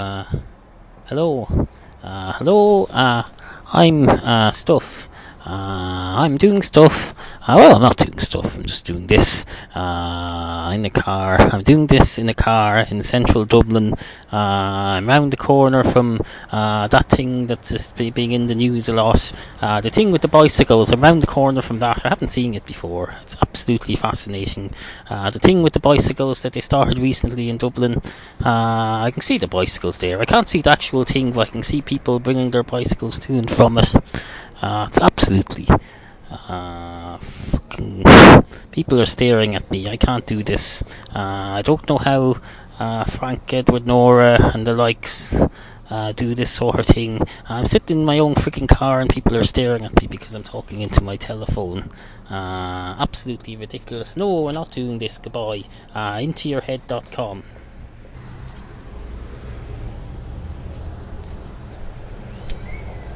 Hello. Hello. I'm stuff. I'm doing stuff. Well, I'm not doing stuff. I'm just doing this. In the car. I'm doing this in the car in central Dublin. I'm round the corner from that thing that's just being in the news a lot. The thing with the bicycles. I'm round the corner from that. I haven't seen it before. It's absolutely fascinating. The thing with the bicycles that they started recently in Dublin. I can see the bicycles there. I can't see the actual thing, but I can see people bringing their bicycles to and from it. It's absolutely fucking. People are staring at me. I can't do this. I don't know how Frank, Edward, Nora, and the likes do this sort of thing. I'm sitting in my own freaking car and people are staring at me because I'm talking into my telephone. Absolutely ridiculous. No, we're not doing this. Goodbye. Intoyourhead.com.